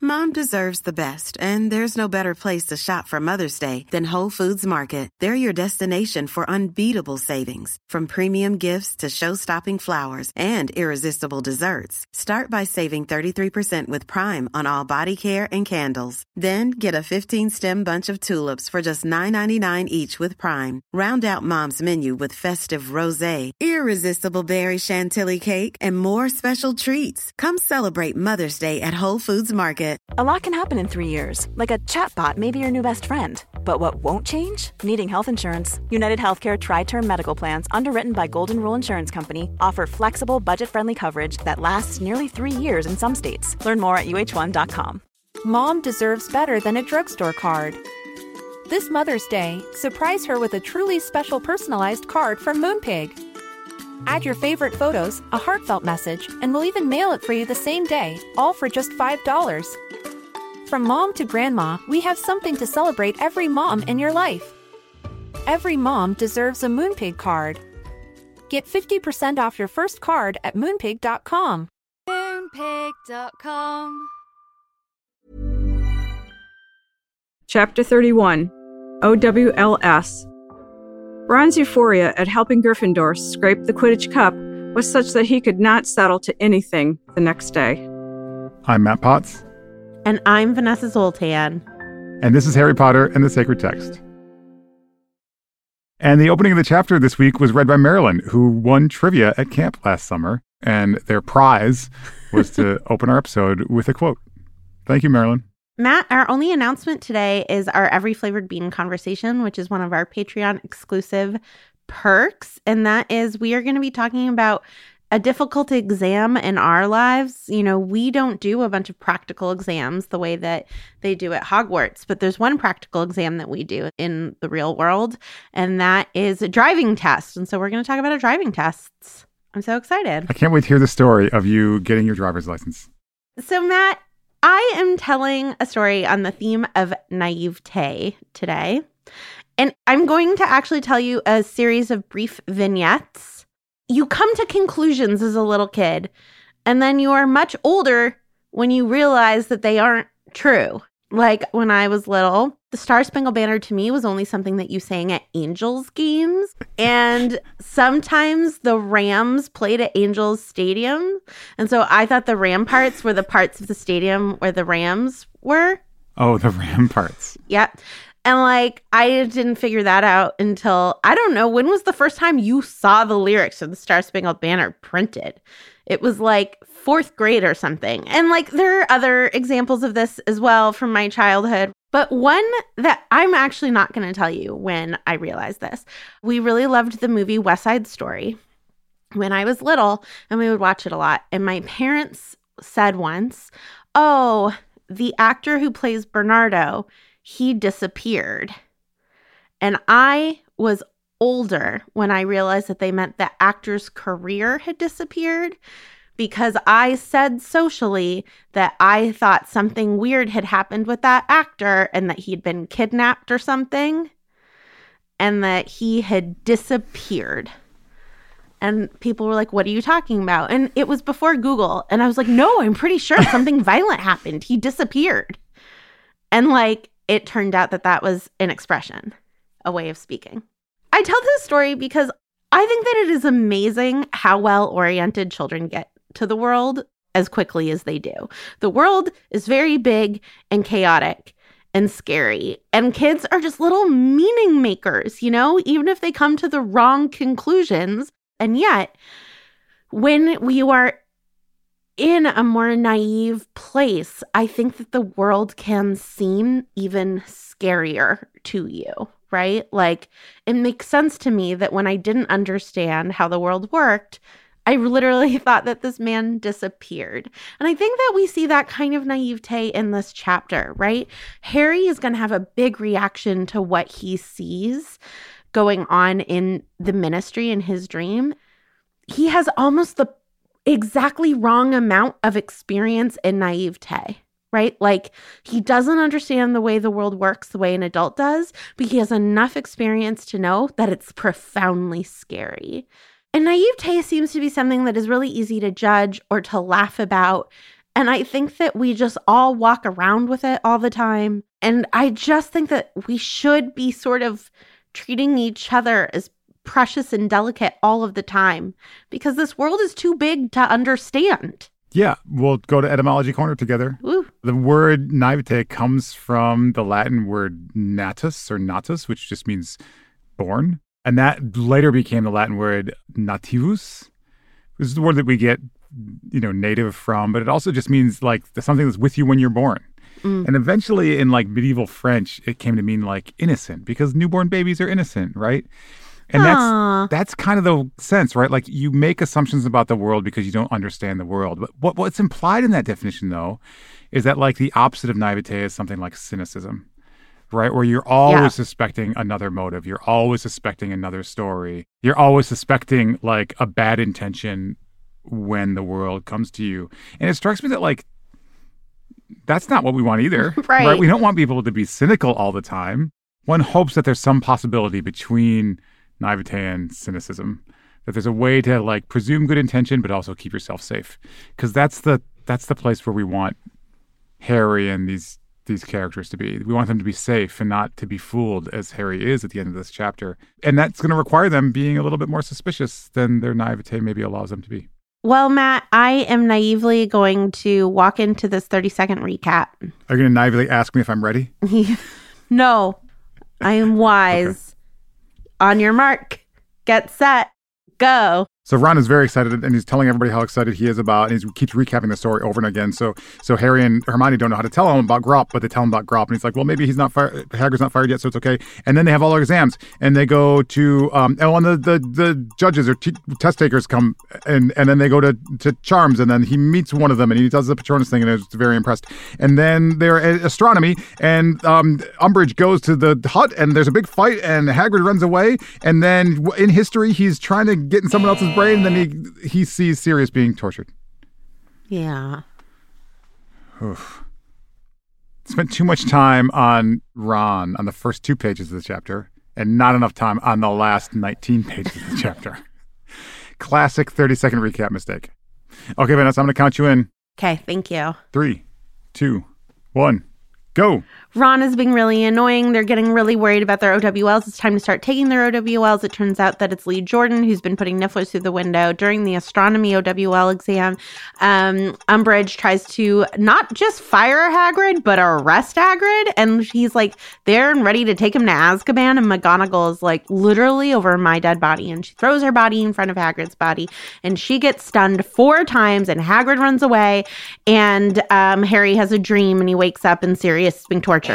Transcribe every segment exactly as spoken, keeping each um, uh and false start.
Mom deserves the best, and there's no better place to shop for Mother's Day than Whole Foods Market. They're your destination for unbeatable savings, from premium gifts to show-stopping flowers and irresistible desserts. Start by saving thirty-three percent with Prime on all body care and candles. Then get a fifteen-stem bunch of tulips for just nine ninety-nine each with Prime. Round out Mom's menu with festive rosé, irresistible berry chantilly cake, and more special treats. Come celebrate Mother's Day at Whole Foods Market. A lot can happen in three years, like a chatbot may be your new best friend. But what won't change? Needing health insurance. United Healthcare Tri-Term Medical Plans, underwritten by Golden Rule Insurance Company, offer flexible, budget-friendly coverage that lasts nearly three years in some states. Learn more at U H one dot com. Mom deserves better than a drugstore card. This Mother's Day, surprise her with a truly special personalized card from Moonpig. Add your favorite photos, a heartfelt message, and we'll even mail it for you the same day, all for just five dollars. From mom to grandma, we have something to celebrate every mom in your life. Every mom deserves a Moonpig card. Get fifty percent off your first card at moonpig dot com. moonpig dot com. Chapter thirty-one, O W L S. Ron's euphoria at helping Gryffindor scrape the Quidditch Cup was such that he could not settle to anything the next day. I'm Matt Potts. And I'm Vanessa Zoltan. And this is Harry Potter and the Sacred Text. And the opening of the chapter this week was read by Marilyn, who won trivia at camp last summer. And their prize was to open our episode with a quote. Thank you, Marilyn. Matt, our only announcement today is our Every Flavored Bean conversation, which is one of our Patreon exclusive perks. And that is we are going to be talking about a difficult exam in our lives. You know, we don't do a bunch of practical exams the way that they do at Hogwarts, but there's one practical exam that we do in the real world, and that is a driving test. And so we're going to talk about our driving tests. I'm so excited. I can't wait to hear the story of you getting your driver's license. So, Matt, I am telling a story on the theme of naivete today, and I'm going to actually tell you a series of brief vignettes. You come to conclusions as a little kid, and then you are much older when you realize that they aren't true. Like when I was little, the Star Spangled Banner to me was only something that you sang at Angels games. And sometimes the Rams played at Angels Stadium. And so I thought the ramparts were the parts of the stadium where the Rams were. Oh, the ramparts. Yep. And like, I didn't figure that out until, I don't know, when was the first time you saw the lyrics of the Star Spangled Banner printed? It was like fourth grade or something. And like, there are other examples of this as well from my childhood. But one that I'm actually not going to tell you when I realized this. We really loved the movie West Side Story when I was little, and we would watch it a lot. And my parents said once, oh, the actor who plays Bernardo, he disappeared. And I was older when I realized that they meant the actor's career had disappeared, because I said socially that I thought something weird had happened with that actor and that he'd been kidnapped or something and that he had disappeared. And people were like, what are you talking about? And it was before Google. And I was like, no, I'm pretty sure something violent happened. He disappeared. And like, it turned out that that was an expression, a way of speaking. I tell this story because I think that it is amazing how well-oriented children get to the world as quickly as they do. The world is very big and chaotic and scary. And kids are just little meaning makers, you know, even if they come to the wrong conclusions. And yet, when you are in a more naive place, I think that the world can seem even scarier to you, right? Like, it makes sense to me that when I didn't understand how the world worked, I literally thought that this man disappeared. And I think that we see that kind of naivete in this chapter, right? Harry is going to have a big reaction to what he sees going on in the ministry in his dream. He has almost the exactly wrong amount of experience in naivete, right? Like, he doesn't understand the way the world works the way an adult does, but he has enough experience to know that it's profoundly scary. And naivete seems to be something that is really easy to judge or to laugh about And I think that we just all walk around with it all the time. And I just think that we should be sort of treating each other as precious and delicate all of the time, because this world is too big to understand. Yeah, we'll go to Etymology Corner together. Ooh. The word naivete comes from the Latin word natus or natus, which just means born. And that later became the Latin word nativus. This is the word that we get, you know, native from, but it also just means like something that's with you when you're born. Mm. And eventually in like medieval French, it came to mean like innocent, because newborn babies are innocent, right? And Aww. that's that's kind of the sense, right? Like you make assumptions about the world because you don't understand the world. But what what's implied in that definition, though, is that like the opposite of naivete is something like cynicism, right? Where you're always yeah. suspecting another motive. You're always suspecting another story. You're always suspecting like a bad intention when the world comes to you. And it strikes me that like that's not what we want either. Right. right. We don't want people to be cynical all the time. One hopes that there's some possibility between naivete and cynicism, that there's a way to like presume good intention but also keep yourself safe, because that's the that's the place where we want Harry and these these characters to be. We want them to be safe and not to be fooled, as Harry is at the end of this chapter, and that's going to require them being a little bit more suspicious than their naivete maybe allows them to be. Well, Matt, I am naively going to walk into this thirty second recap. Are you going to naively ask me if I'm ready? No, I am wise. Okay. On your mark, get set, go. So Ron is very excited, and he's telling everybody how excited he is about, and he keeps recapping the story over and again. So so Harry and Hermione don't know how to tell him about Grawp, but they tell him about Grawp, and he's like, well, maybe he's not fired, Hagrid's not fired yet, so it's okay. And then they have all their exams, and they go to, um, oh, and the, the, the judges or t- test takers come, and, and then they go to, to Charms, and then he meets one of them, and he does the Patronus thing, and is very impressed. And then they're at astronomy, and um, Umbridge goes to the hut, and there's a big fight, and Hagrid runs away, and then in history, he's trying to get in someone else's brain, and then he he sees Sirius being tortured. Yeah. Oof. Spent too much time on Ron on the first two pages of the chapter, and not enough time on the last nineteen pages of the chapter. Classic thirty second recap mistake. Okay, Vanessa, I'm going to count you in. Okay, thank you. Three, two, one, go. Ron is being really annoying. They're getting really worried about their O W Ls. It's time to start taking their O W Ls. It turns out that it's Lee Jordan who's been putting nifflers through the window during the astronomy O W L exam. Um, Umbridge tries to not just fire Hagrid, but arrest Hagrid. And he's like there and ready to take him to Azkaban. And McGonagall is like literally over my dead body. And she throws her body in front of Hagrid's body. And she gets stunned four times. And Hagrid runs away. And um, Harry has a dream and he wakes up and Sirius is being tortured.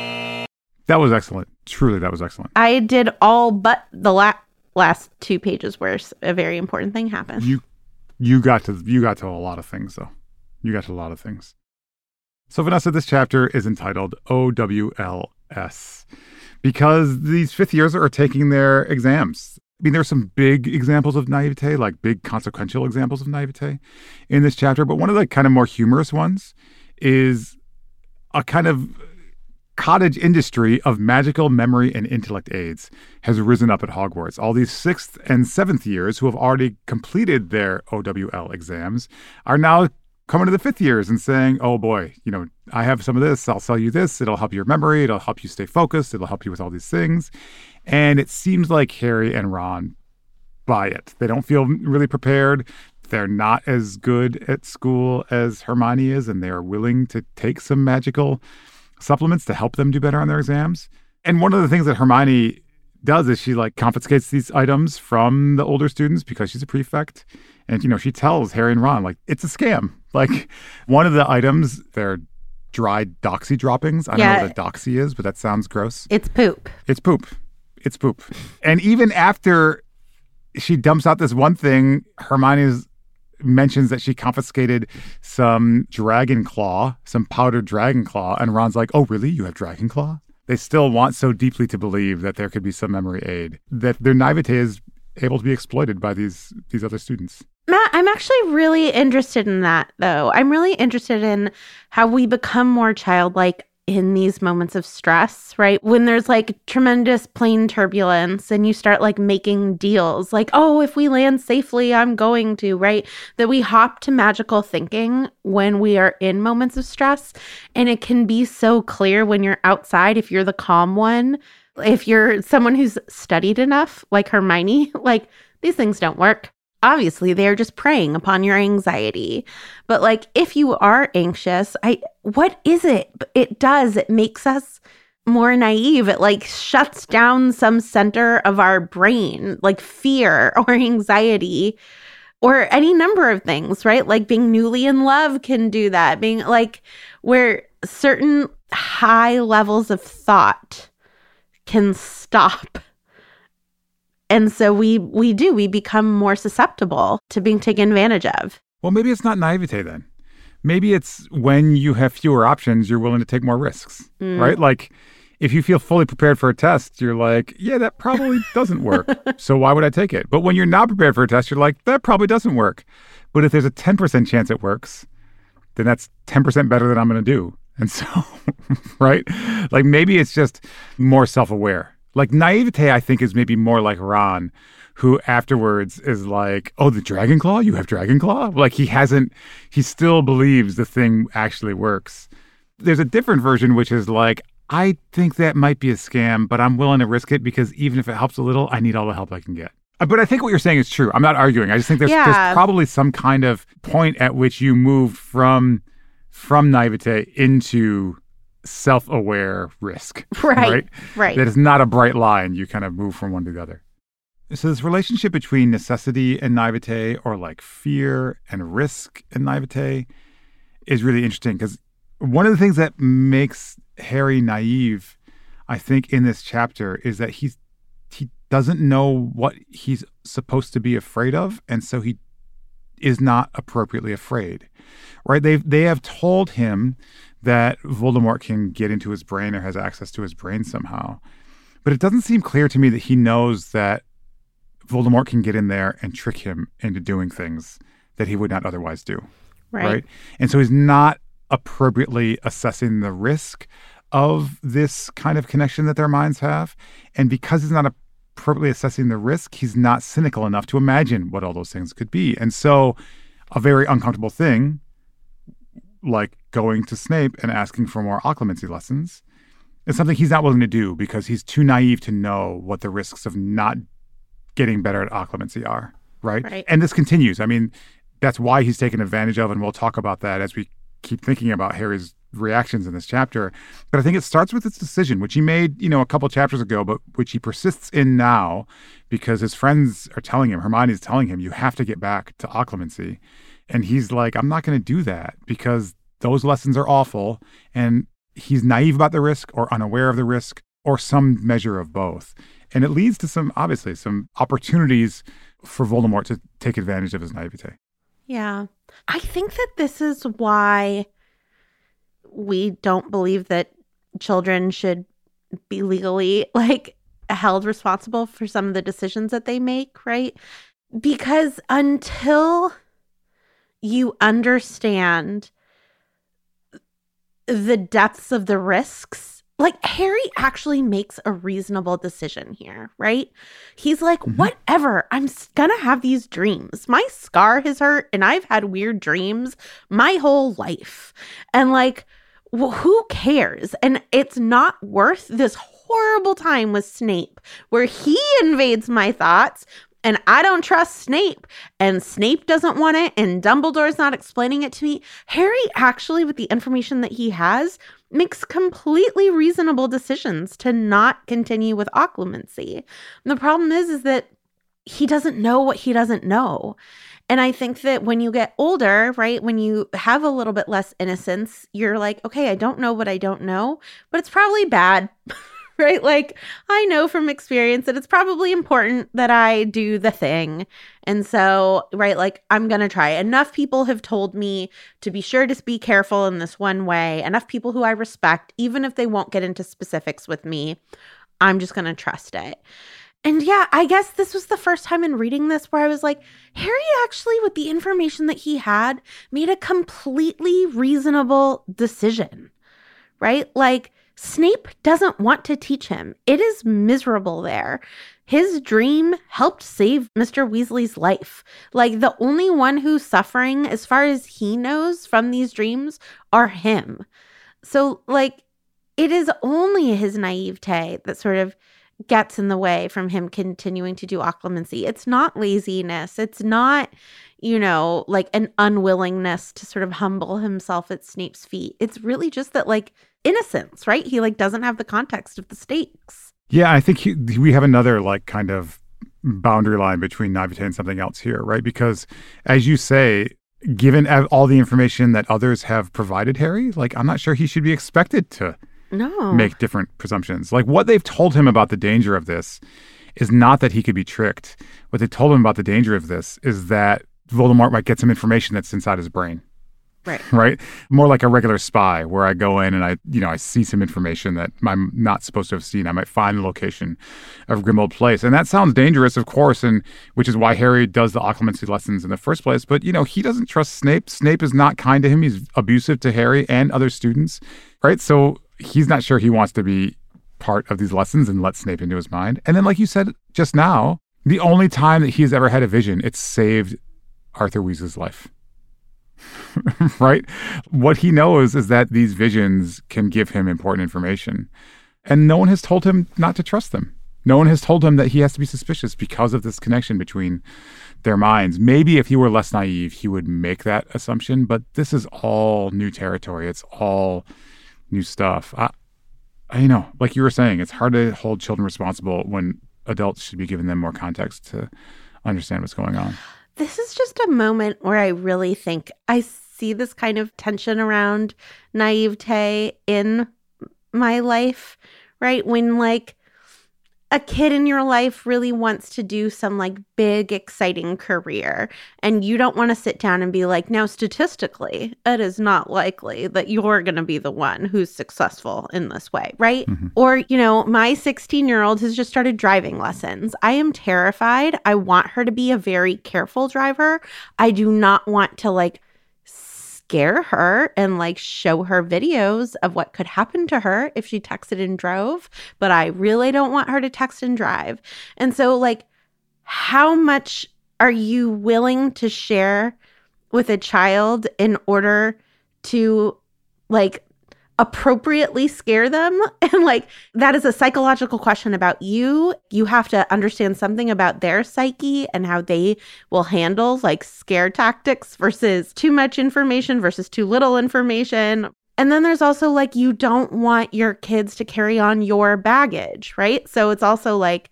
That was excellent. Truly, that was excellent. I did all but the la- last two pages where a very important thing happened. You you got to you got to a lot of things, though. You got to a lot of things. So, Vanessa, this chapter is entitled O W L S because these fifth years are taking their exams. I mean, there's some big examples of naivete, like big consequential examples of naivete in this chapter. But one of the kind of more humorous ones is a kind of cottage industry of magical memory and intellect aids has risen up at Hogwarts. All these sixth and seventh years who have already completed their O W L exams are now coming to the fifth years and saying, oh boy, you know, I have some of this, I'll sell you this, it'll help your memory, it'll help you stay focused, it'll help you with all these things. And it seems like Harry and Ron buy it. They don't feel really prepared. They're not as good at school as Hermione is, and they are willing to take some magical supplements to help them do better on their exams. And one of the things that Hermione does is she like confiscates these items from the older students because she's a prefect. And, you know, she tells Harry and Ron, like, it's a scam. Like, one of the items, they're dried doxy droppings. I yeah. don't know what a doxy is, but that sounds gross. It's poop. It's poop. It's poop. And even after she dumps out this one thing, Hermione's mentions that she confiscated some dragon claw, some powdered dragon claw. And Ron's like, oh, really? You have dragon claw? They still want so deeply to believe that there could be some memory aid, that their naivete is able to be exploited by these these other students. Matt, I'm actually really interested in that, though. I'm really interested in how we become more childlike in these moments of stress, right? When there's like tremendous plane turbulence and you start like making deals, like, oh, if we land safely, I'm going to, right? That we hop to magical thinking when we are in moments of stress. And it can be so clear when you're outside, if you're the calm one, if you're someone who's studied enough, like Hermione, like these things don't work. Obviously, they're just preying upon your anxiety. But like, if you are anxious, I what is it? It does. It makes us more naive. It like shuts down some center of our brain, like fear or anxiety or any number of things, right? Like being newly in love can do that. Being like where certain high levels of thought can stop. And so we we do, we become more susceptible to being taken advantage of. Well, maybe it's not naivete then. Maybe it's when you have fewer options, you're willing to take more risks, mm. right? Like if you feel fully prepared for a test, you're like, yeah, that probably doesn't work. So why would I take it? But when you're not prepared for a test, you're like, that probably doesn't work. But if there's a ten percent chance it works, then that's ten percent better than I'm going to do. And so, right? Like maybe it's just more self-aware. Like naivete, I think, is maybe more like Ron, who afterwards is like, oh, the Dragon Claw? You have Dragon Claw? Like he hasn't, he still believes the thing actually works. There's a different version, which is like, I think that might be a scam, but I'm willing to risk it because even if it helps a little, I need all the help I can get. But I think what you're saying is true. I'm not arguing. I just think there's, yeah. there's probably some kind of point at which you moved from, from naivete into self-aware risk, right, right? Right. That is not a bright line. You kind of move from one to the other. So this relationship between necessity and naivete, or like fear and risk and naivete, is really interesting because one of the things that makes Harry naive, I think, in this chapter is that he's he doesn't know what he's supposed to be afraid of, and so he is not appropriately afraid, right? They they have told him that Voldemort can get into his brain or has access to his brain somehow. But it doesn't seem clear to me that he knows that Voldemort can get in there and trick him into doing things that he would not otherwise do. Right. right? And so he's not appropriately assessing the risk of this kind of connection that their minds have. And because he's not appropriately assessing the risk, he's not cynical enough to imagine what all those things could be. And so a very uncomfortable thing, like going to Snape and asking for more occlumency lessons, is something he's not willing to do because he's too naive to know what the risks of not getting better at occlumency are, right? right? And this continues. I mean, that's why he's taken advantage of, and we'll talk about that as we keep thinking about Harry's reactions in this chapter. But I think it starts with this decision, which he made, you know, a couple chapters ago, but which he persists in now because his friends are telling him, Hermione's telling him, you have to get back to occlumency. And he's like, I'm not going to do that because those lessons are awful. And he's naive about the risk or unaware of the risk or some measure of both. And it leads to some, obviously, some opportunities for Voldemort to take advantage of his naivete. Yeah. I think that this is why we don't believe that children should be legally, like, held responsible for some of the decisions that they make, right? Because until you understand the depths of the risks, like Harry actually makes a reasonable decision here, right? He's like, mm-hmm. whatever, I'm gonna have these dreams. My scar has hurt and I've had weird dreams my whole life. And like, well, who cares? And it's not worth this horrible time with Snape where he invades my thoughts and I don't trust Snape, and Snape doesn't want it, and Dumbledore's not explaining it to me. Harry actually, with the information that he has, makes completely reasonable decisions to not continue with occlumency. And the problem is, is that he doesn't know what he doesn't know. And I think that when you get older, right, when you have a little bit less innocence, you're like, okay, I don't know what I don't know, but it's probably bad. Right? Like, I know from experience that it's probably important that I do the thing. And so, right, like, I'm going to try. Enough people have told me to be sure to be careful in this one way. Enough people who I respect, even if they won't get into specifics with me, I'm just going to trust it. And yeah, I guess this was the first time in reading this where I was like, Harry actually, with the information that he had, made a completely reasonable decision. right? Like, Snape doesn't want to teach him. It is miserable there. His dream helped save Mister Weasley's life. Like, the only one who's suffering, as far as he knows from these dreams, are him. So, like, it is only his naivete that sort of gets in the way from him continuing to do occlumency. It's not laziness. It's not, you know, like an unwillingness to sort of humble himself at Snape's feet. It's really just that, like, innocence, right? He, like, doesn't have the context of the stakes. Yeah, I think he, we have another, like, kind of boundary line between naivete and something else here, right? Because, as you say, given all the information that others have provided Harry, like, I'm not sure he should be expected to No. make different presumptions. Like, what they've told him about the danger of this is not that he could be tricked. What they told him about the danger of this is that Voldemort might get some information that's inside his brain. Right. Right? More like a regular spy where I go in and I, you know, I see some information that I'm not supposed to have seen. I might find the location of Grimmauld Place. And that sounds dangerous, of course, and which is why Harry does the occlumency lessons in the first place. But, you know, he doesn't trust Snape. Snape is not kind to him. He's abusive to Harry and other students. Right? So he's not sure he wants to be part of these lessons and let Snape into his mind. And then, like you said just now, the only time that he's ever had a vision, it saved Arthur Weasley's life. Right? What he knows is that these visions can give him important information. And no one has told him not to trust them. No one has told him that he has to be suspicious because of this connection between their minds. Maybe if he were less naive, he would make that assumption. But this is all new territory. It's all new stuff. I, I you know, like you were saying, it's hard to hold children responsible when adults should be giving them more context to understand what's going on. This is just a moment where I really think I see this kind of tension around naivete in my life, right? When, like, a kid in your life really wants to do some, like, big, exciting career, and you don't want to sit down and be like, now, statistically, it is not likely that you're going to be the one who's successful in this way, right? Mm-hmm. Or, you know, my sixteen-year-old has just started driving lessons. I am terrified. I want her to be a very careful driver. I do not want to, like, scare her and, like, show her videos of what could happen to her if she texted and drove, but I really don't want her to text and drive. And so, like, how much are you willing to share with a child in order to, like, appropriately scare them? And, like, that is a psychological question about you. You have to understand something about their psyche and how they will handle, like, scare tactics versus too much information versus too little information. And then there's also, like, you don't want your kids to carry on your baggage, right? So it's also like,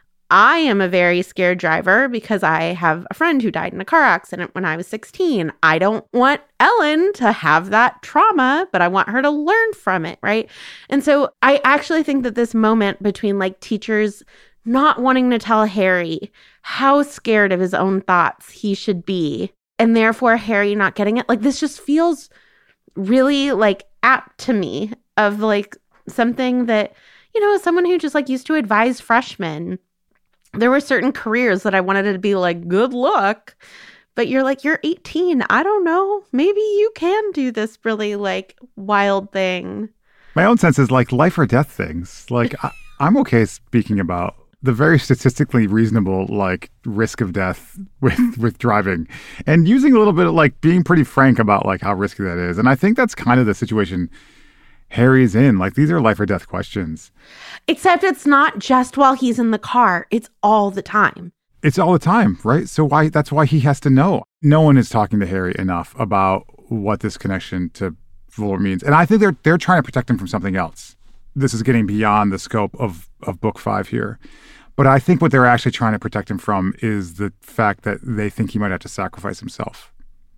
I am a very scared driver because I have a friend who died in a car accident when I was sixteen. I don't want Ellen to have that trauma, but I want her to learn from it, right? And so I actually think that this moment between, like, teachers not wanting to tell Harry how scared of his own thoughts he should be, and therefore Harry not getting it, like, this just feels really, like, apt to me of, like, something that, you know, as someone who just, like, used to advise freshmen, there were certain careers that I wanted to be like, good luck. But you're like, you're eighteen. I don't know. Maybe you can do this really, like, wild thing. My own sense is, like, life or death things. Like, I, I'm okay speaking about the very statistically reasonable, like, risk of death with, with driving and using a little bit of, like, being pretty frank about, like, how risky that is. And I think that's kind of the situation Harry's in. Like, these are life or death questions. Except it's not just while he's in the car. It's all the time. It's all the time, right? So why? That's why he has to know. No one is talking to Harry enough about what this connection to Voldemort means. And I think they're they're trying to protect him from something else. This is getting beyond the scope of, of book five here. But I think what they're actually trying to protect him from is the fact that they think he might have to sacrifice himself.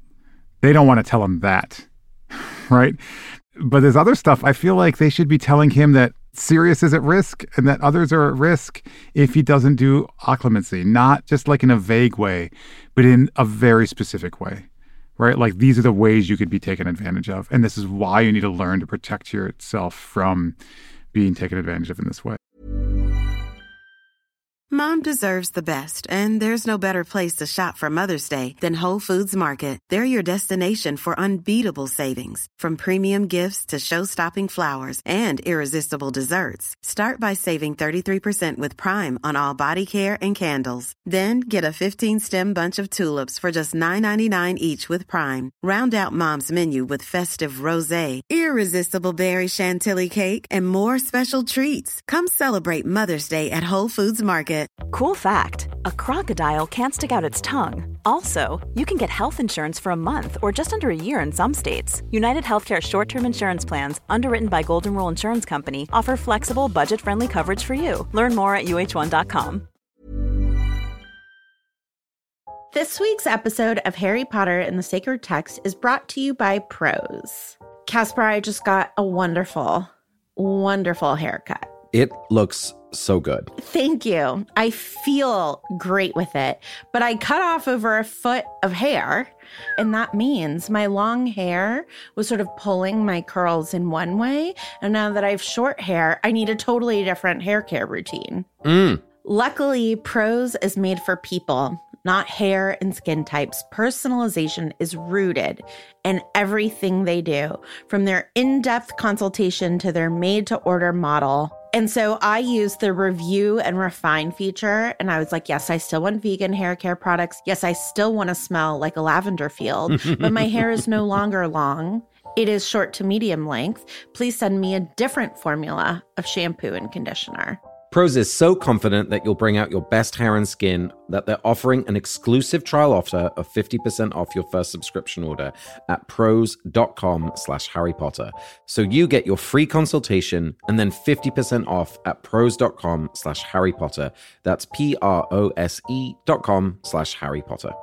They don't want to tell him that, right? But there's other stuff. I feel like they should be telling him that Sirius is at risk and that others are at risk if he doesn't do occlumency, not just like in a vague way, but in a very specific way, right? Like, these are the ways you could be taken advantage of. And this is why you need to learn to protect yourself from being taken advantage of in this way. Mom deserves the best, and there's no better place to shop for Mother's Day than Whole Foods Market. They're your destination for unbeatable savings, from premium gifts to show-stopping flowers and irresistible desserts. Start by saving thirty-three percent with Prime on all body care and candles. Then get a fifteen-stem bunch of tulips for just nine ninety-nine each with Prime. Round out Mom's menu with festive rosé, irresistible berry chantilly cake, and more special treats. Come celebrate Mother's Day at Whole Foods Market. Cool fact, a crocodile can't stick out its tongue. Also, you can get health insurance for a month or just under a year in some states. United Healthcare short-term insurance plans, underwritten by Golden Rule Insurance Company, offer flexible, budget-friendly coverage for you. Learn more at U H one dot com. This week's episode of Harry Potter and the Sacred Text is brought to you by Prose. Casper, I just got a wonderful, wonderful haircut. It looks so good. Thank you. I feel great with it, but I cut off over a foot of hair, and that means my long hair was sort of pulling my curls in one way, and now that I have short hair, I need a totally different hair care routine. Mm. Luckily, Prose is made for people, not hair and skin types. Personalization is rooted in everything they do, from their in-depth consultation to their made-to-order model. And so I used the review and refine feature, and I was like, yes, I still want vegan hair care products. Yes, I still want to smell like a lavender field, but my hair is no longer long. It is short to medium length. Please send me a different formula of shampoo and conditioner. Prose is so confident that you'll bring out your best hair and skin that they're offering an exclusive trial offer of fifty percent off your first subscription order at prose.com slash Harry Potter. So you get your free consultation and then fifty percent off at prose.com slash Harry Potter. That's P-R-O-S-E dot com slash Harry Potter.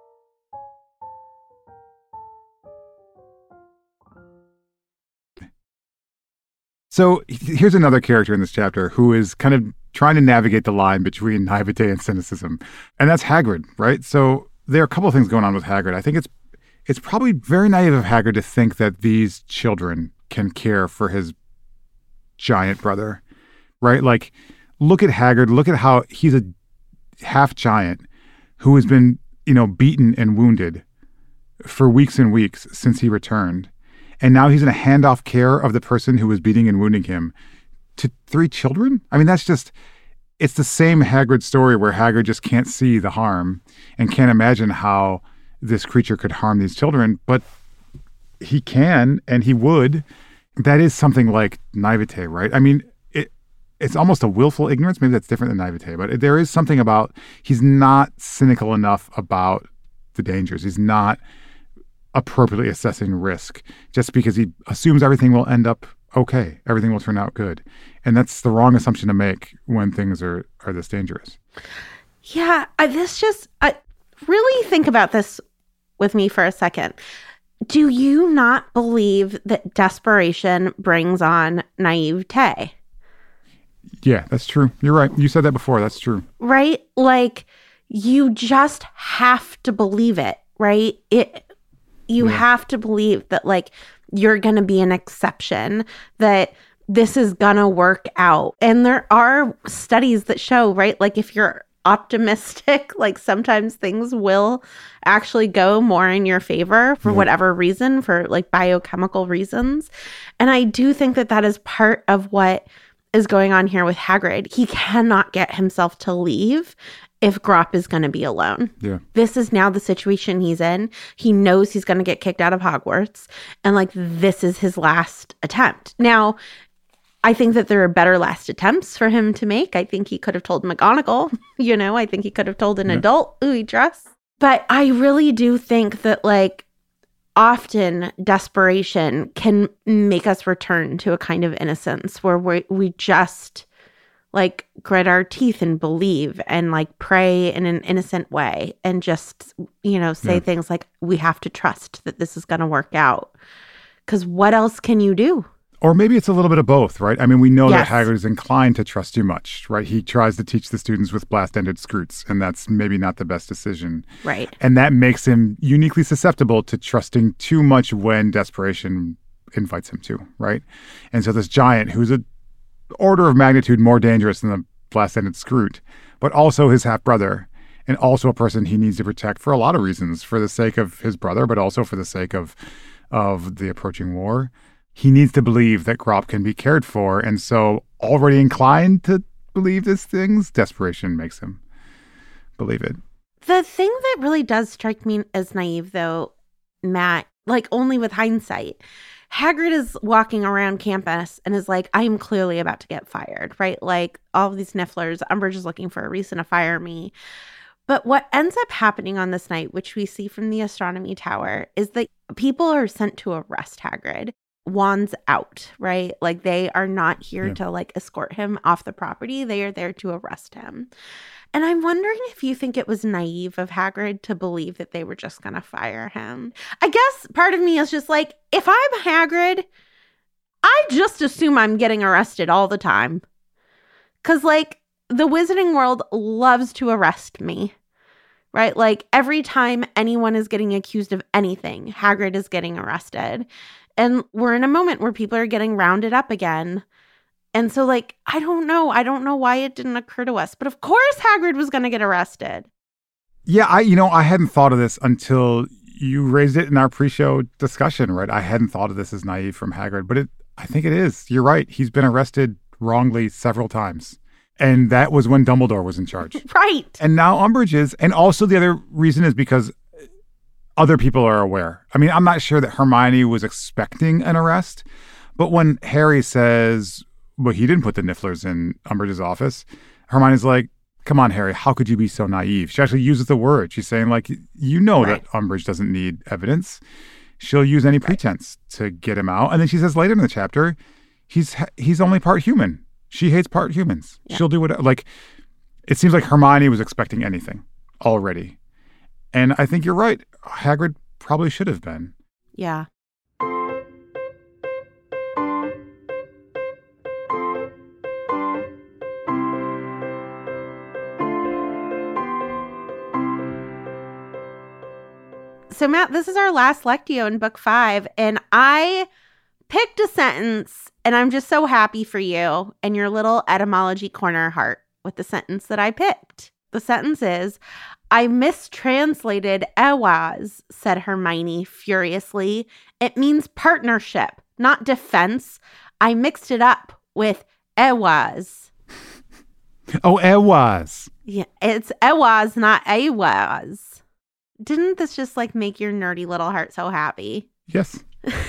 So here's another character in this chapter who is kind of trying to navigate the line between naivete and cynicism, and that's Hagrid, right? So there are a couple of things going on with Hagrid. I think it's it's probably very naive of Hagrid to think that these children can care for his giant brother, right? Like, look at Hagrid. Look at how he's a half giant who has been, you know, beaten and wounded for weeks and weeks since he returned. And now he's going to hand off care of the person who was beating and wounding him to three children? I mean, that's just, it's the same Hagrid story where Hagrid just can't see the harm and can't imagine how this creature could harm these children, but he can and he would. That is something like naivete, right? I mean, it it's almost a willful ignorance. Maybe that's different than naivete, but there is something about, he's not cynical enough about the dangers. He's not appropriately assessing risk just because he assumes everything will end up okay. Everything will turn out good. And that's the wrong assumption to make when things are, are this dangerous. Yeah, I, this just, I really think about this with me for a second. Do you not believe that desperation brings on naivete? Yeah, that's true. You're right. You said that before. That's true. Right? Like, you just have to believe it, right? It, You yeah. have to believe that, like, you're going to be an exception, that this is going to work out. And there are studies that show, right, like, if you're optimistic, like, sometimes things will actually go more in your favor for yeah. whatever reason, for, like, biochemical reasons. And I do think that that is part of what is going on here with Hagrid. He cannot get himself to leave if Grawp is going to be alone. Yeah. This is now the situation he's in. He knows he's going to get kicked out of Hogwarts. And, like, this is his last attempt. Now, I think that there are better last attempts for him to make. I think he could have told McGonagall, you know, I think he could have told an yeah. adult who he trusts. But I really do think that, like, often desperation can make us return to a kind of innocence where we we just, like, grit our teeth and believe and, like, pray in an innocent way and just, you know, say yeah. things like, we have to trust that this is going to work out. Because what else can you do? Or maybe it's a little bit of both, right? I mean, we know yes. that Hagrid is inclined to trust too much, right? He tries to teach the students with blast-ended scroots, and that's maybe not the best decision. Right. And that makes him uniquely susceptible to trusting too much when desperation invites him to, right? And so this giant, who's a order of magnitude more dangerous than the Blast-Ended Scroot, but also his half-brother, and also a person he needs to protect for a lot of reasons, for the sake of his brother, but also for the sake of of the approaching war. He needs to believe that Grop can be cared for, and so already inclined to believe these things, desperation makes him believe it. The thing that really does strike me as naive, though, Matt, like only with hindsight, Hagrid is walking around campus and is like, I am clearly about to get fired, right? Like all of these Nifflers, Umbridge is looking for a reason to fire me. But what ends up happening on this night, which we see from the astronomy tower, is that people are sent to arrest Hagrid. Wands out, right? Like they are not here yeah. to like escort him off the property. They are there to arrest him. And I'm wondering if you think it was naive of Hagrid to believe that they were just going to fire him. I guess part of me is just like, if I'm Hagrid, I just assume I'm getting arrested all the time. Because like the Wizarding World loves to arrest me, right? Like every time anyone is getting accused of anything, Hagrid is getting arrested. And we're in a moment where people are getting rounded up again. And so, like, I don't know. I don't know why it didn't occur to us. But of course Hagrid was going to get arrested. Yeah, I, you know, I hadn't thought of this until you raised it in our pre-show discussion, right? I hadn't thought of this as naive from Hagrid, but it, I think it is. You're right. He's been arrested wrongly several times. And that was when Dumbledore was in charge. Right. And now Umbridge is. And also the other reason is because other people are aware. I mean, I'm not sure that Hermione was expecting an arrest, but when Harry says, well, he didn't put the Nifflers in Umbridge's office, Hermione's like, come on, Harry, how could you be so naive? She actually uses the word. She's saying, like, you know right. that Umbridge doesn't need evidence. She'll use any pretense to get him out. And then she says later in the chapter, he's he's only part human. She hates part humans. Yeah. She'll do whatever. Like, it seems like Hermione was expecting anything already. And I think you're right. Hagrid probably should have been. Yeah. So, Matt, this is our last Lectio in book five, and I picked a sentence, and I'm just so happy for you and your little etymology corner heart with the sentence that I picked. The sentence is, I mistranslated Ehwaz, said Hermione furiously. It means partnership, not defense. I mixed it up with Ehwaz. Oh, Ehwaz. Yeah, it's Ehwaz, not Ehwaz. Didn't this just like make your nerdy little heart so happy? Yes.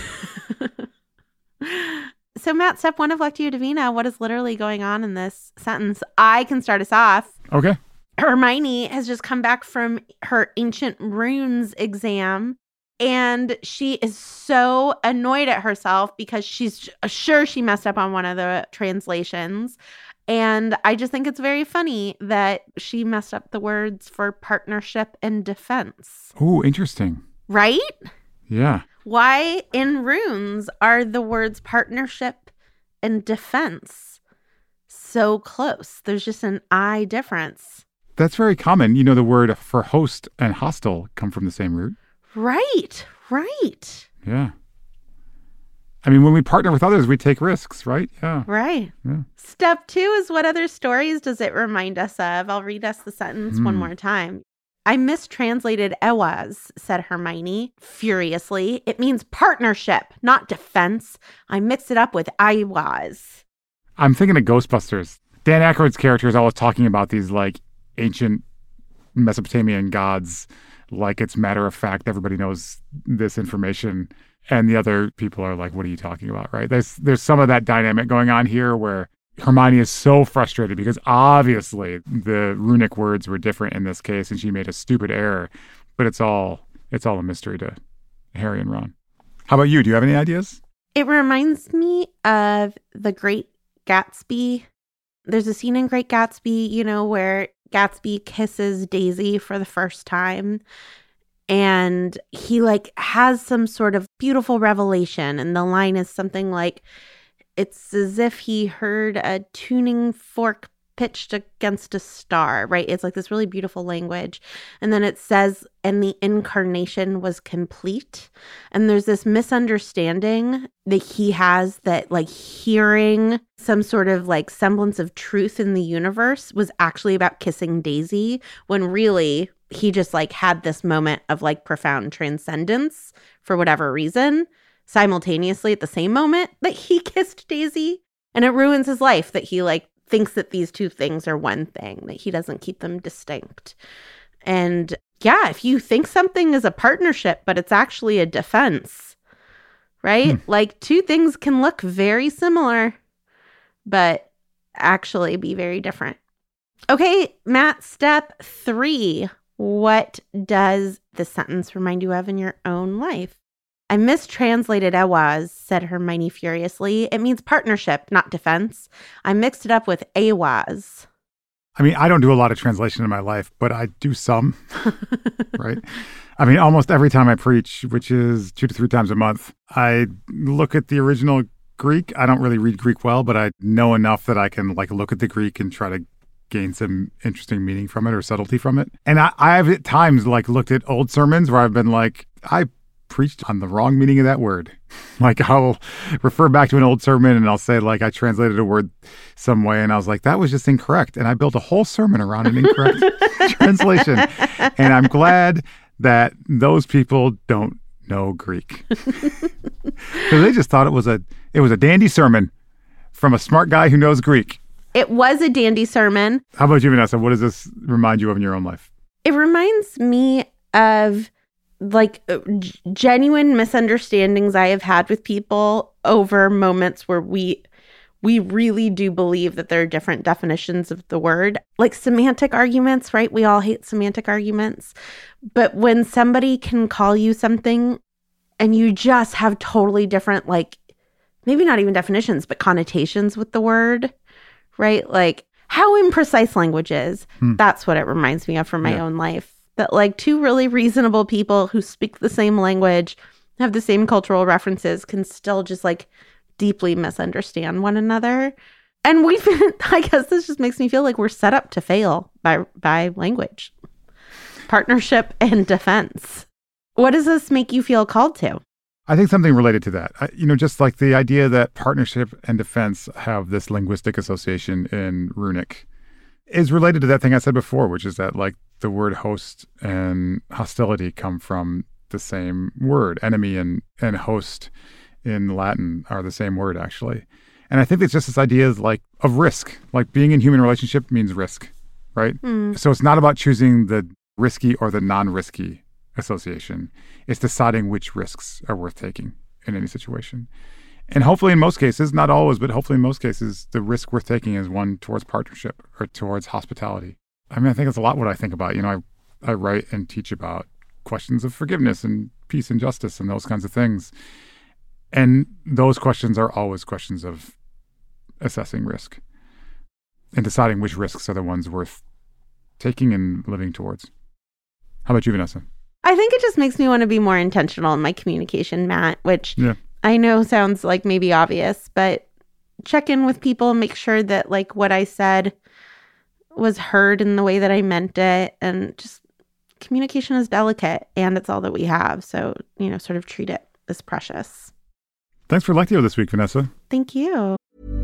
So, Matt, step one of Lectio Divina, what is literally going on in this sentence? I can start us off. Okay. Hermione has just come back from her ancient runes exam, and she is so annoyed at herself because she's sure she messed up on one of the translations. And I just think it's very funny that she messed up the words for partnership and defense. Oh, interesting. Right? Yeah. Why in runes are the words partnership and defense so close? There's just an I difference. That's very common. You know, the word for host and hostile come from the same root. Right, right. Yeah. I mean, when we partner with others, we take risks, right? Yeah. Right. Yeah. Step two is, what other stories does it remind us of? I'll read us the sentence mm. one more time. I mistranslated Ehwaz, said Hermione furiously. It means partnership, not defense. I mixed it up with Ehwaz. I'm thinking of Ghostbusters. Dan Aykroyd's character is always talking about these, like, ancient Mesopotamian gods, like it's matter of fact. Everybody knows this information. And the other people are like, what are you talking about, right? There's there's some of that dynamic going on here where Hermione is so frustrated because obviously the runic words were different in this case and she made a stupid error. But it's all it's all a mystery to Harry and Ron. How about you? Do you have any ideas? It reminds me of The Great Gatsby. There's a scene in Great Gatsby, you know, where Gatsby kisses Daisy for the first time. And he like has some sort of beautiful revelation. And the line is something like, it's as if he heard a tuning fork pitched against a star, right? It's like this really beautiful language. And then it says, and the incarnation was complete. And there's this misunderstanding that he has that like hearing some sort of like semblance of truth in the universe was actually about kissing Daisy, when really he just like had this moment of like profound transcendence for whatever reason, simultaneously at the same moment that he kissed Daisy. And it ruins his life that he like thinks that these two things are one thing, that he doesn't keep them distinct. And yeah, if you think something is a partnership, but it's actually a defense, right? Hmm. Like two things can look very similar, but actually be very different. Okay, Matt, step three. What does this sentence remind you of in your own life? I mistranslated Awaz, said Hermione furiously. It means partnership, not defense. I mixed it up with Awaz. I mean, I don't do a lot of translation in my life, but I do some, right? I mean, almost every time I preach, which is two to three times a month, I look at the original Greek. I don't really read Greek well, but I know enough that I can like look at the Greek and try to gain some interesting meaning from it or subtlety from it. And I, I have at times like looked at old sermons where I've been like, I preached on the wrong meaning of that word. Like I'll refer back to an old sermon and I'll say like I translated a word some way and I was like, that was just incorrect. And I built a whole sermon around an incorrect translation. And I'm glad that those people don't know Greek. Because they just thought it was a it was a dandy sermon from a smart guy who knows Greek. It was a dandy sermon. How about you, Vanessa? What does this remind you of in your own life? It reminds me of like g- genuine misunderstandings I have had with people over moments where we we really do believe that there are different definitions of the word. Like semantic arguments, right? We all hate semantic arguments. But when somebody can call you something and you just have totally different, like, maybe not even definitions, but connotations with the word, right? Like how imprecise language is. Hmm. That's what it reminds me of from my yeah. own life. That like two really reasonable people who speak the same language, have the same cultural references, can still just like deeply misunderstand one another. And we've been, I guess this just makes me feel like we're set up to fail by by language. Partnership and defense. What does this make you feel called to? I think something related to that. I, you know, just like the idea that partnership and defense have this linguistic association in runic is related to that thing I said before, which is that like the word host and hostility come from the same word. Enemy and, and host in Latin are the same word, actually. And I think it's just this idea of like of risk. Like being in human relationship means risk, right? Mm. So it's not about choosing the risky or the non-risky association. It's deciding which risks are worth taking in any situation. And hopefully in most cases, not always, but hopefully in most cases, the risk worth taking is one towards partnership or towards hospitality. I mean, I think it's a lot what I think about. You know, I, I write and teach about questions of forgiveness and peace and justice and those kinds of things. And those questions are always questions of assessing risk and deciding which risks are the ones worth taking and living towards. How about you, Vanessa? I think it just makes me want to be more intentional in my communication, Matt, which yeah. I know sounds like maybe obvious, but check in with people and make sure that like what I said was heard in the way that I meant it. And just communication is delicate and it's all that we have. So, you know, sort of treat it as precious. Thanks for Lectio this week, Vanessa. Thank you.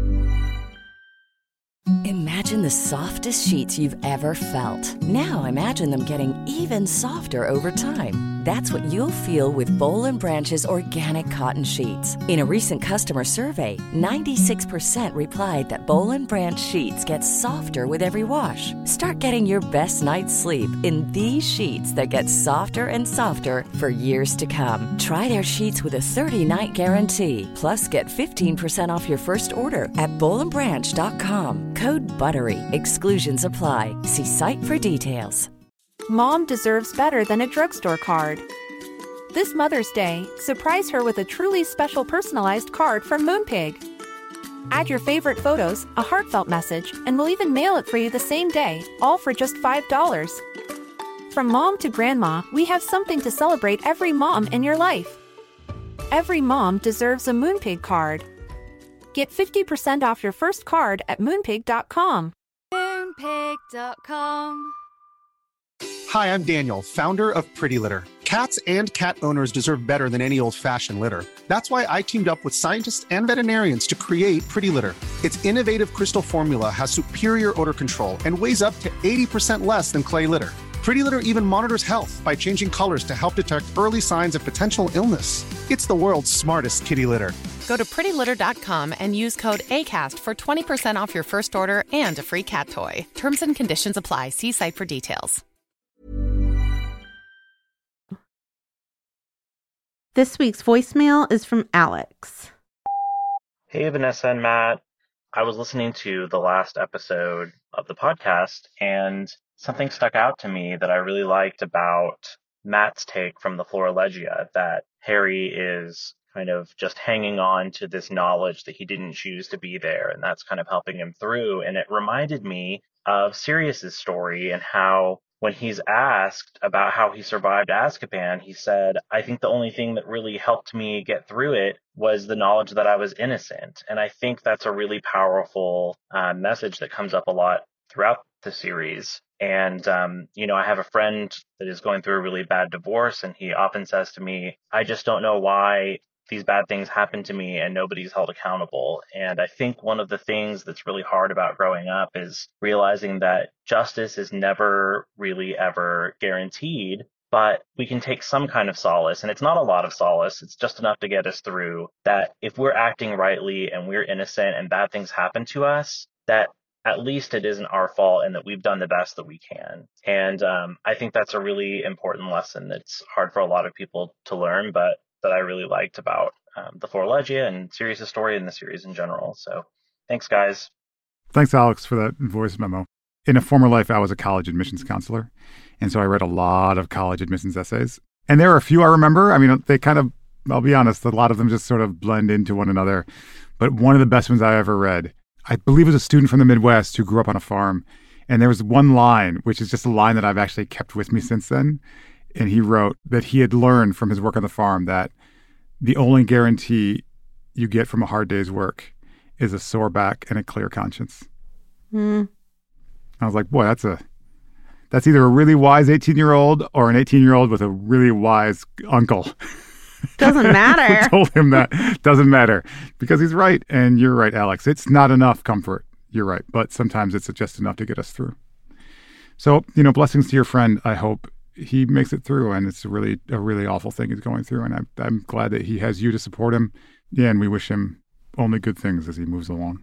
Imagine the softest sheets you've ever felt. Now imagine them getting even softer over time. That's what you'll feel with Boll and Branch's organic cotton sheets. In a recent customer survey, ninety-six percent replied that Boll and Branch sheets get softer with every wash. Start getting your best night's sleep in these sheets that get softer and softer for years to come. Try their sheets with a thirty-night guarantee. Plus, get fifteen percent off your first order at boll and branch dot com. Code BUTTERY. Exclusions apply. See site for details. Mom deserves better than a drugstore card. This Mother's Day, surprise her with a truly special personalized card from Moonpig. Add your favorite photos, a heartfelt message, and we'll even mail it for you the same day, all for just five dollars. From mom to grandma, we have something to celebrate every mom in your life. Every mom deserves a Moonpig card. Get fifty percent off your first card at moonpig dot com. moonpig dot com. Hi, I'm Daniel, founder of Pretty Litter. Cats and cat owners deserve better than any old-fashioned litter. That's why I teamed up with scientists and veterinarians to create Pretty Litter. Its innovative crystal formula has superior odor control and weighs up to eighty percent less than clay litter. Pretty Litter even monitors health by changing colors to help detect early signs of potential illness. It's the world's smartest kitty litter. Go to pretty litter dot com and use code ACAST for twenty percent off your first order and a free cat toy. Terms and conditions apply. See site for details. This week's voicemail is from Alex. Hey, Vanessa and Matt. I was listening to the last episode of the podcast, and something stuck out to me that I really liked about Matt's take from the Florilegia, that Harry is kind of just hanging on to this knowledge that he didn't choose to be there, and that's kind of helping him through. And it reminded me of Sirius's story and how when he's asked about how he survived Azkaban, he said, I think the only thing that really helped me get through it was the knowledge that I was innocent. And I think that's a really powerful uh, message that comes up a lot throughout the series. And, um, you know, I have a friend that is going through a really bad divorce, and he often says to me, I just don't know why these bad things happen to me and nobody's held accountable. And I think one of the things that's really hard about growing up is realizing that justice is never really ever guaranteed, but we can take some kind of solace. And it's not a lot of solace. It's just enough to get us through that. If we're acting rightly and we're innocent and bad things happen to us, that at least it isn't our fault and that we've done the best that we can. And um, I think that's a really important lesson that's hard for a lot of people to learn, but that I really liked about um, the Florilegia and Sirius's story and the series in general. So thanks, guys. Thanks, Alex, for that voice memo. In a former life, I was a college admissions counselor, and so I read a lot of college admissions essays. And there are a few I remember. I mean, they kind of, I'll be honest, a lot of them just sort of blend into one another. But one of the best ones I ever read, I believe it was a student from the Midwest who grew up on a farm. And there was one line, which is just a line that I've actually kept with me since then. And he wrote that he had learned from his work on the farm that the only guarantee you get from a hard day's work is a sore back and a clear conscience. Mm. I was like, boy, that's a that's either a really wise eighteen-year-old or an eighteen-year-old with a really wise uncle. Doesn't matter. Who told him that. Doesn't matter. Because he's right. And you're right, Alex. It's not enough comfort. You're right. But sometimes it's just enough to get us through. So, you know, blessings to your friend. I hope he makes it through, and it's a really a really awful thing he's going through, and I'm, I'm glad that he has you to support him. Yeah, and we wish him only good things as he moves along.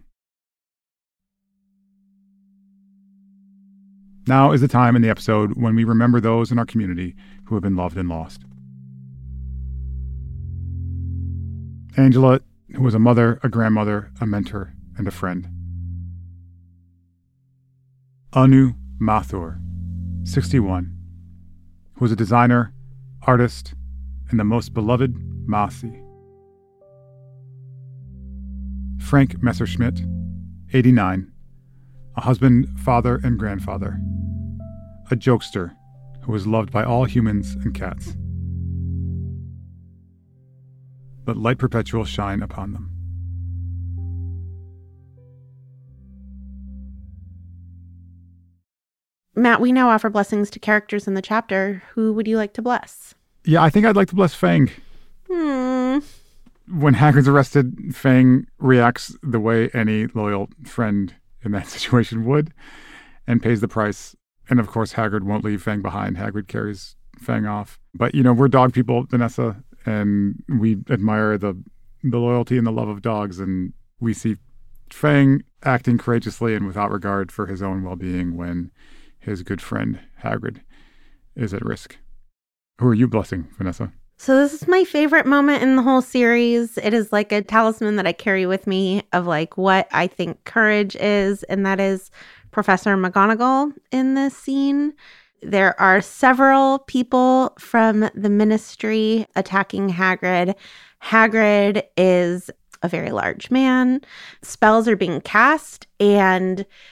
Now is the time in the episode when we remember those in our community who have been loved and lost. Angela, who was a mother, a grandmother, a mentor, and a friend. Anu Mathur, sixty-one, who was a designer, artist, and the most beloved Masi. Frank Messerschmidt, eighty-nine, a husband, father, and grandfather. A jokester who was loved by all humans and cats. Let light perpetual shine upon them. Matt, we now offer blessings to characters in the chapter. Who would you like to bless? Yeah, I think I'd like to bless Fang. Hmm. When Hagrid's arrested, Fang reacts the way any loyal friend in that situation would and pays the price. And of course, Hagrid won't leave Fang behind. Hagrid carries Fang off. But, you know, we're dog people, Vanessa, and we admire the the loyalty and the love of dogs. And we see Fang acting courageously and without regard for his own well-being when his good friend Hagrid is at risk. Who are you blessing, Vanessa? So this is my favorite moment in the whole series. It is like a talisman that I carry with me of like what I think courage is, and that is Professor McGonagall in this scene. There are several people from the Ministry attacking Hagrid. Hagrid is a very large man. Spells are being cast, and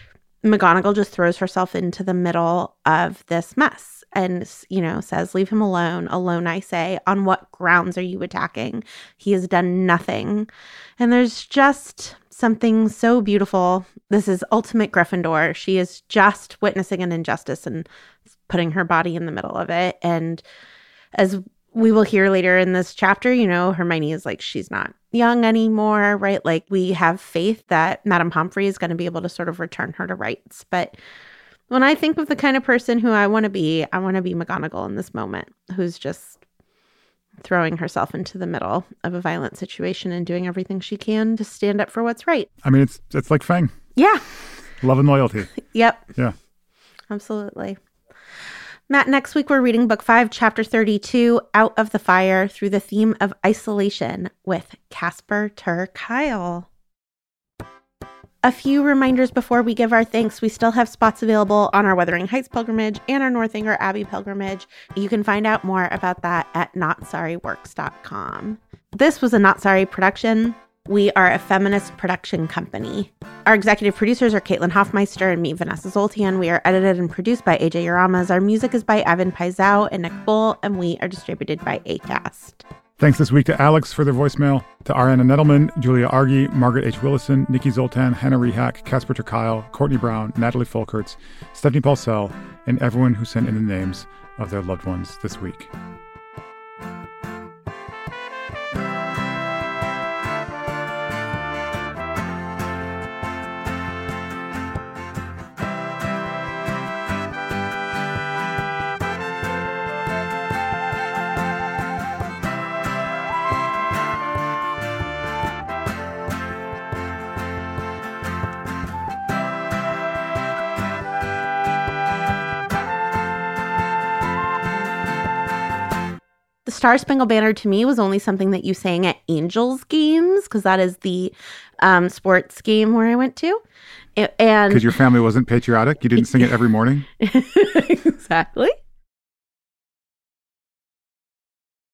McGonagall just throws herself into the middle of this mess and, you know, says, leave him alone. Alone, I say. On what grounds are you attacking? He has done nothing. And there's just something so beautiful. This is ultimate Gryffindor. She is just witnessing an injustice and putting her body in the middle of it. And as we will hear later in this chapter, you know, Hermione is like, she's not young anymore, right? Like, we have faith that Madame Pomfrey is going to be able to sort of return her to rights. But when I think of the kind of person who I want to be, I want to be McGonagall in this moment, who's just throwing herself into the middle of a violent situation and doing everything she can to stand up for what's right. I mean, it's it's like Fang. Yeah. Love and loyalty. Yep. Yeah. Absolutely. Matt, next week we're reading Book five, Chapter thirty-two, Out of the Fire, through the theme of isolation with Casper ter Kuile. A few reminders before we give our thanks. We still have spots available on our Wuthering Heights pilgrimage and our Northanger Abbey pilgrimage. You can find out more about that at not sorry works dot com. This was a Not Sorry production. We are a feminist production company. Our executive producers are Caitlin Hoffmeister and me, Vanessa Zoltan. We are edited and produced by A J Uramas. Our music is by Evan Paisau and Nick Bull, and we are distributed by Acast. Thanks this week to Alex for their voicemail, to Ariana Nettleman, Julia Argy, Margaret H. Willison, Nikki Zoltan, Hannah Rehak, Casper ter Kuile, Courtney Brown, Natalie Folkerts, Stephanie Paulsell, and everyone who sent in the names of their loved ones this week. The Star Spangled Banner to me was only something that you sang at Angels games, because that is the um, sports game where I went to. And because your family wasn't patriotic? You didn't sing it every morning? Exactly.